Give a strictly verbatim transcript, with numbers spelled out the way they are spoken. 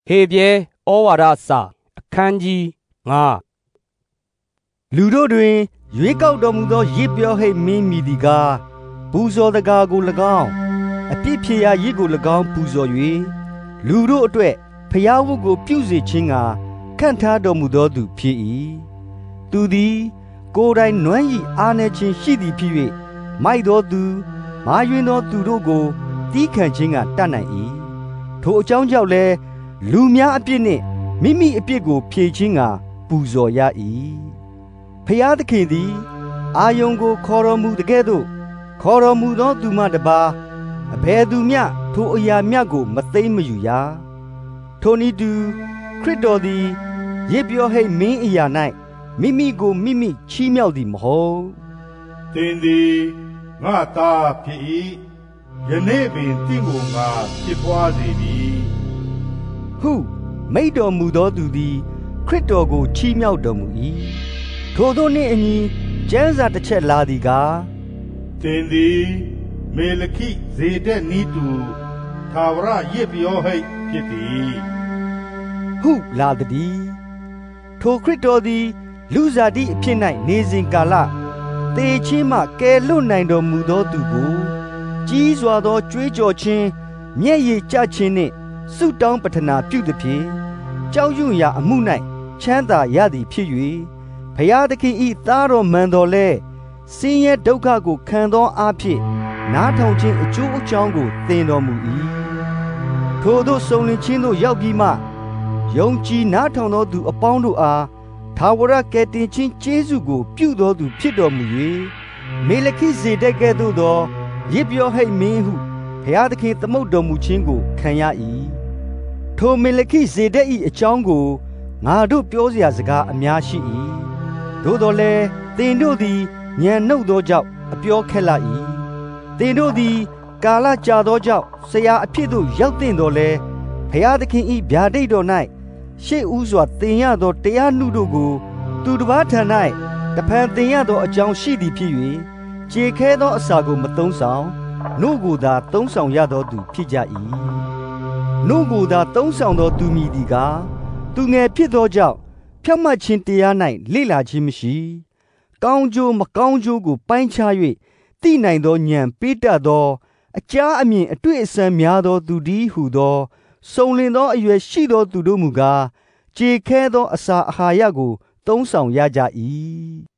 ဟေပြဲဩဝါဒစာအခန်းကြီးငါးလူတို့တွင်ရွေးကောက်တော်မူသောရစ်ပြောဟိတ်မင်းမည်သည်ကားပူဇော်တကားကို၎င်းအပြစ်ဖြေရာရစ်ကို၎င်းပူဇော်၍လူတို့အတွက်ဖျားဝတ်ကိုပြုစေခြင်းကခန့်ထားတော်မူသောသူဖြစ်၏သူသည်ကိုယ်တိုင်နွမ်းဤအားနေခြင်းရှိသည်ဖြစ်၍မိုက်သောသူမာယွင်းသောသူတို့ကိုတီးခံခြင်းကတတ်နိုင်၏ထိုအကြောင်းကြောင့်လည်းလူများအပြစ်နှင့်မိမိအပြစ်ကိုဖြေခြင်းကပူဇော်ရ၏ဖျားသခင်သည်အာယုန်ကိုခေါ်တော်မူတကဲ့သို့ခေါ်တော်မူသောသူမှတပါအဘယ်သူမျှထိုအရာမြတ်ကိုမသိမ့်မယူရထိုနည်းတူခရစ်တော်သည်ရစ်ပြောဟိတ်မင်းအရာ၌မိမိကိုမိမိချီးမြှောက်သည်မဟုတ်သင်သည်ငါသားဖြစ်၏ယနေ့ပင်သင်ကိုငါဖြစ်ပွားစေပြီဟုမိန့်တော်မူသောသူသည်ခရစ်တော်ကိုချီးမြှောက်တော်မူ၏ထိုသို့နှင့်အညီကျမ်းစာတစ်ချက်လာသည်ကားသင်သည်မေလခိဇေဒက်နီးတူသာဝရရစ်ပြောဟိတ်ဖြစ်သည်ဟုလာသည်ထိုခရစ်တော်သည်လူဇာတိအဖြစ်၌နေစဉ်ကာလသေခြင်းမှကယ်လွတ်နိုင်တော်မူသောသူကိုကြီးစွာသောကြွေးကြော်ခြင်းမျက်ရည်ကျခြင်းနှင့်ဆုတောင်းပတနာပြုသည်ဖြင့်ကြောက်ရွံ့ရာအမှု၌ချမ်းသာရသည်ဖြစ်၍ဘုရားသခင်၏သားတော်မှန်တော်လဲဆင်းရဲဒုက္ခကိုခံသောအားဖြင့်နားထောင်ခြင်းအကျိုးအကြောင်းကိုသင်တော်မူ၏ထိုသို့ဆုံးလင်ခြင်းသို့ရောက်ပြီးမှယုံကြည်နားထောင်သောသူအပေါင်းတို့အားထာဝရကယ်တင်ခြင်းကျေးဇူးကိုပြုသောသူဖြစ်တော်မူ၍မေလခိဇေဒက်ကဲ့သို့သောရစ်ပြောဟိတ်မင်းဟုဘုရားသခင်သမုတ်တော်မူခြင်းကိုခံရ၏ထိုမေလခိဇေဒက်၏အကြောင်းကိုငါတို့ပြောစရာစကားအများရှိ၏သို့တော်လည်းသင်တို့သည်ဉာဏ်နှုတ်သောကြောင့်အပြောခက်လာ၏သင်တို့သည်ကာလကြာသောကြောင့်ဆရာအဖြစ်သို့ရောက်သင့်တော်လဲဘုရားသခင်၏ဗျာဒိတ်တော်၌ရှေ့ဦးစွာသင်ရသောတရားနှုတို့ကိုသူတစ်ပါးထံ၌တဖန်သင်ရသောအကြောင်းရှိသည်ဖြစ်၍ကြေခဲသောအစာကိုမသုံးဆောင်နှုတ်ကိုသာသုံးဆောင်ရသောသူဖြစ်ကြ၏နှုတ်ကိုသာသုံးဆောင်သောသူမည်သည်ကားသူငယ်ဖြစ်သောကြောင့်ဖြောင့်မတ်ခြင်းတရား၌လေ့လာခြင်းမရှိကောင်းကျိုးမကောင်းကျိုးကိုပိုင်းခြား၍သိနိုင်သောဉာဏ်ပေးတတ်သောအကြားအမြင်အတွေ့အစံများသောသူတည်းဟုသောစုံလင်သောအရွယ်ရှိသောသူတို့မူကားကြေခဲသောအစာအာဟာရကိုသုံးဆောင်ရကြ၏